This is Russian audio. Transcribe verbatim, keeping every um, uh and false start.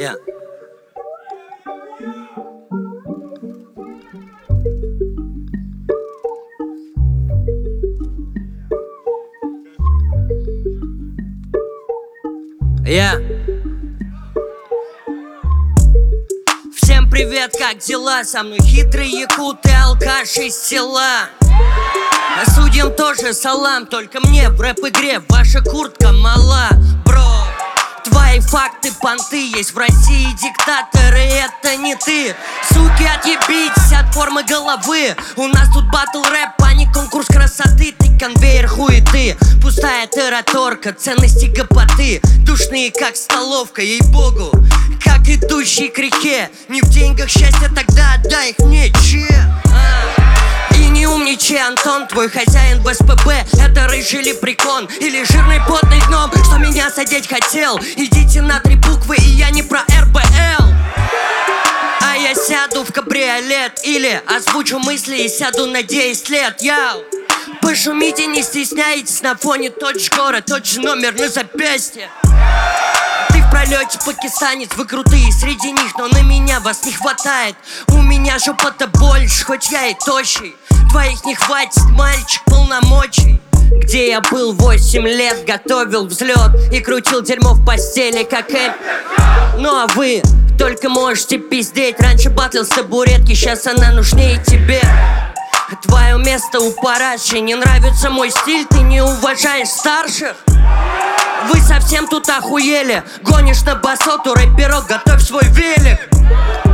Yeah. Yeah. Всем привет, как дела? Со мной хитрый якут и алкаш из села. А судьям тоже салам, только мне в рэп-игре ваша куртка мала. Бро, твои факты, понты, есть в России диктаторы, это не ты. Суки, отъебитесь от формы головы. У нас тут батл рэп, а не конкурс красоты. Ты конвейер хуеты, пустая тараторка, ценности гопоты. Душные, как столовка, ей-богу, как идущий к реке. Не в деньгах счастье, тогда отдай их мне, че? А. И не умничай, Антон, твой хозяин в СПБ. Это рыжий лепрекон или жирный потный гном, что меня задеть хотел. Идите на три буквы, и я не про эр бэ эл. А я сяду в кабриолет или озвучу мысли и сяду на десять лет. Яу. Пошумите, не стесняйтесь, на фоне тот же город, тот же номер на запястье. Ты в пролете пакистанец, вы крутые среди них, но на меня вас не хватает. У меня жопа-то больше, хоть я и тощий. Твоих не хватит, мальчик, полномочий. Где я был восемь лет, готовил взлет и крутил дерьмо в постели, как Эль. Ну а вы только можете пиздеть. Раньше батлил с табуретки, сейчас она нужнее тебе. Твое место у параши. Не нравится мой стиль, ты не уважаешь старших. Вы совсем тут охуели. Гонишь на басоту, рэперок, готовь свой велик.